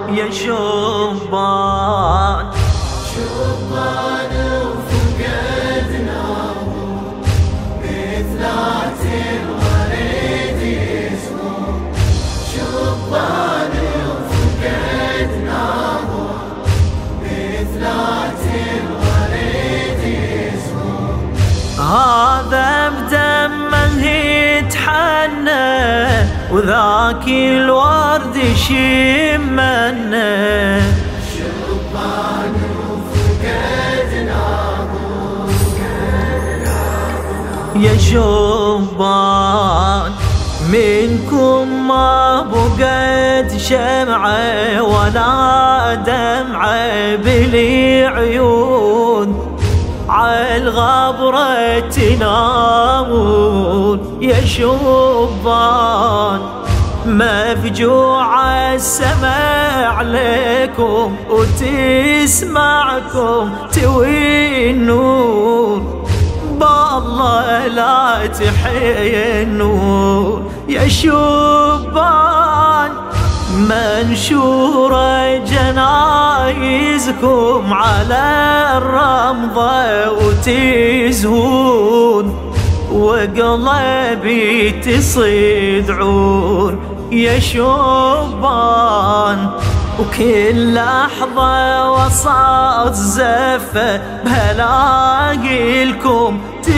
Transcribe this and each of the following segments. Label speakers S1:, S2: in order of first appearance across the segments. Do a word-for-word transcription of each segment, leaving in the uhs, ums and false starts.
S1: يا شبان
S2: شبان وفقدناه مثلات الورد يسمو شبان وفقدناه مثلات الورد يسمو
S1: هذا بدمه يتحنى وذاك الورد يشمنا
S2: شبان وفقدناه
S1: يا شبان منكم ما بقت شمعة ولا دمعة بالعيون عالغبرة تنامون يا شبان مفجوع السماء عليكم وتسمعكم توينون بالله لا تحنون يا شبان منشورة جنايزكم على الرمضة وتزهون وقلبي تصدعون يا شبان وكل لحظة وسط زفة بهلاقي لكم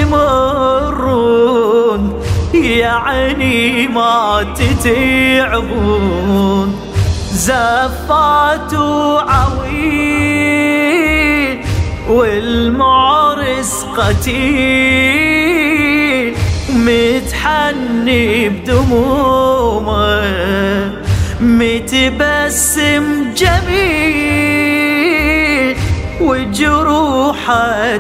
S1: تمرون يعني ما تتعبون زفات وعويل والمعرس قتيل متحني بدمومه متبسم جميل وجروحه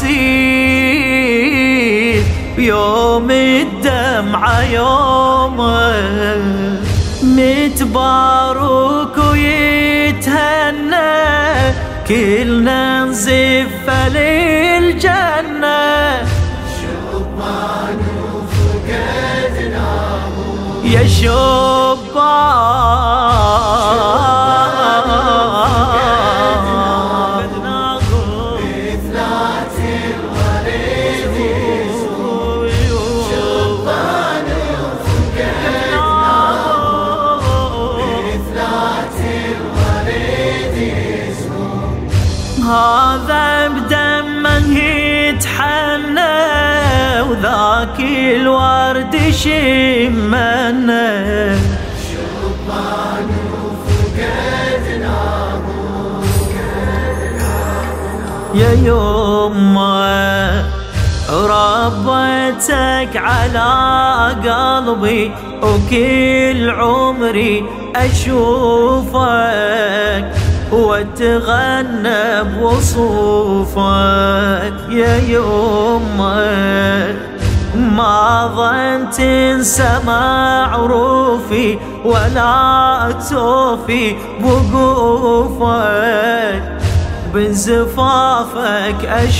S1: تسيل يوم الدمعة يومه متبارك ويتهنى كلنا نزف للجنة
S2: شبان وفقدناه
S1: يا شبان
S2: مثلات الورد يسمو شبان وفقدناه مثلات الورد يسمو
S1: هذا بدمه يتحنى وذاك الورد يشمنا
S2: شبان وفقدناه
S1: يا يمه ربيتك على قلبي وكل عمري أشوفك واتغنى بوصوفك يا يمه ما ظن تنسى معروفي ولا توفي بوقوفك بزفافك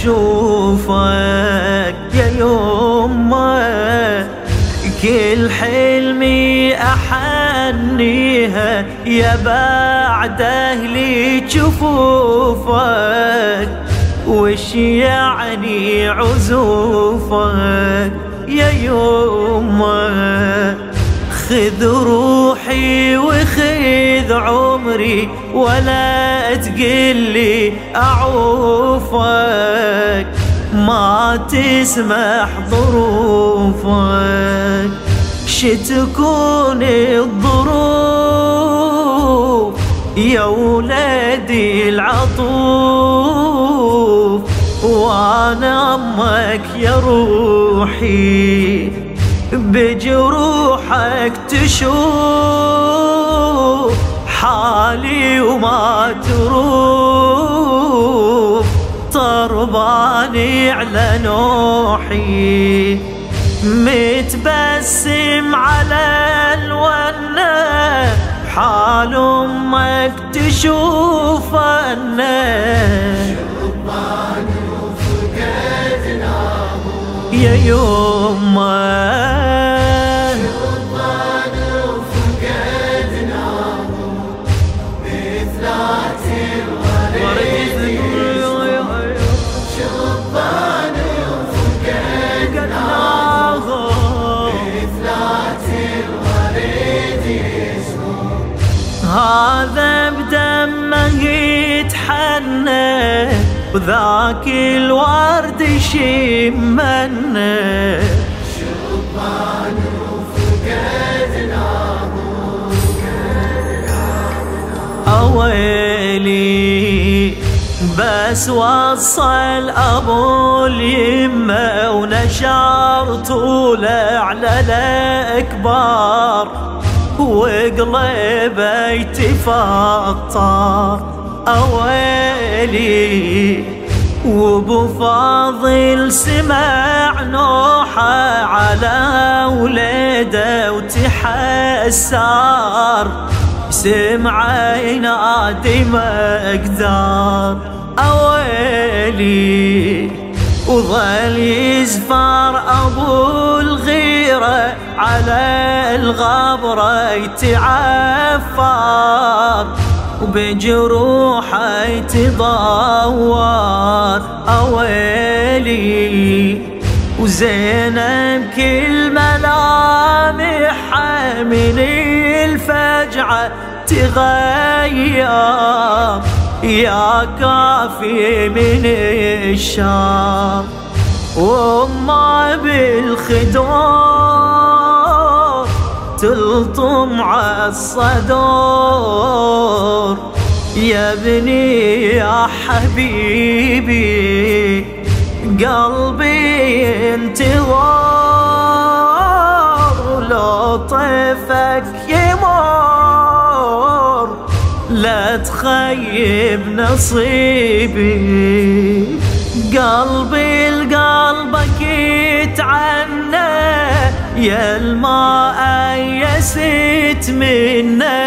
S1: أشوفك يا يمه كل حلمي أحنيها يا بعد أهلي جفوفك وش يعني عزوفك يا يمه خذ روحي وخذ عمري ولا تقلي أعوفك ما تسمح ظروفك شتكون الظروف يا ولدي العطوف وانا امك يا روحي بجروحك تشوف حالي وما تروف طرباني على نوحي متبسم على الونة حال امك تشوف الناس
S2: شبان وفقدناه
S1: يا يمه
S2: شبان وفقدناه مثل
S1: هذا بدمه يتحنى وذاك الورد يشمنه
S2: شبان وفقدنا
S1: أويلي بس وصل أبو اليمة ونشر طوله على الأكبار وقلبه يتفطر أويلي وابو فاضل سمع نوحه على ولده وتحسر سمع ينادي مقدار أويلي وظل يزفر أبو الغيرة على الغبرة يتعفر وبجروحه يتضور أويلي وزينب كل ملامحها من الفجعة تغير يا كافي من الشام وما بالخدور تلطم عالصدور يا ابني يا حبيبي قلبي ينتظر لو طيفك يمر لا تخيب نصيبي قلبي لقلبك يتعنى يا الماء يست منه